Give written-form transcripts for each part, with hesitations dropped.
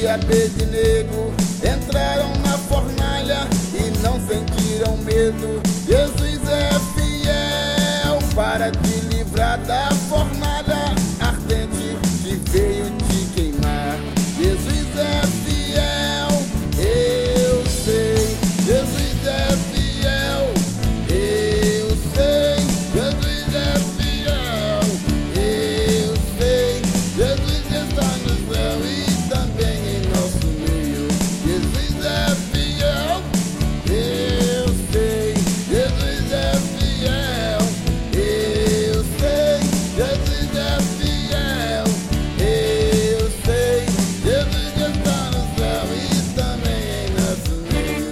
Abednego entraram na fornalha e não sentiram medo. Jesus é fiel para te livrar da fornalha ardente que veio te queimar. Jesus é fiel, eu sei. Jesus é fiel, eu sei. Jesus é fiel, eu sei. Jesus está no céu e também em nosso meio. Jesus é fiel, eu sei. Jesus é fiel, eu sei. Jesus é fiel, eu sei. Jesus está no céu e também em nosso meio.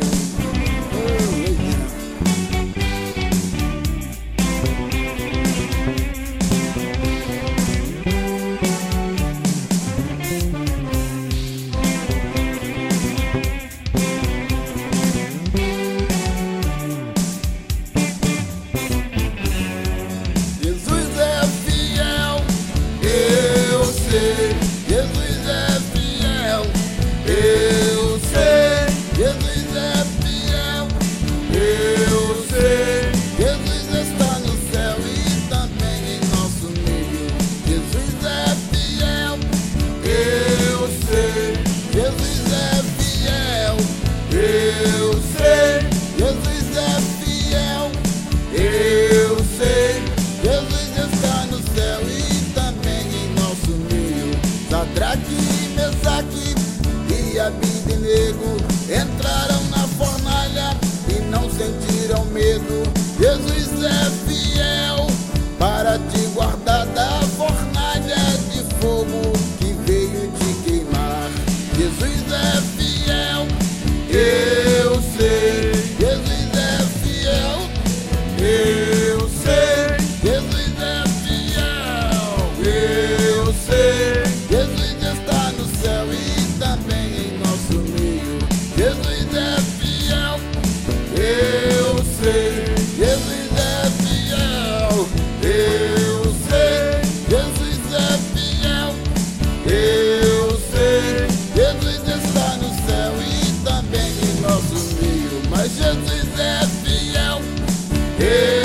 Jesus é fiel, eu sei. Jesus é fiel, eu sei. Jesus é fiel, eu sei. Jesus está no céu e também em nosso meio. Jesus é fiel, eu sei. Jesus é fiel, eu sei. Jesus é fiel, eu sei. Jesus está no céu e também em nosso meio. Sadraque, Mesaque e Abednego entraram na fornalha e não sentiram medo. Jesus é fiel para te guardar da fornalha de fogo que veio te queimar. Jesus é fiel, eu sei. Jesus é fiel, eu sei. Jesus é fiel, eu sei. Jesus está no céu e também em nosso meio. Jesus é fiel, eu sei. Jesus é fiel, eu sei. Jesus é fiel, eu sei. Jesus está no céu e também em nosso meio. Mas Jesus é fiel,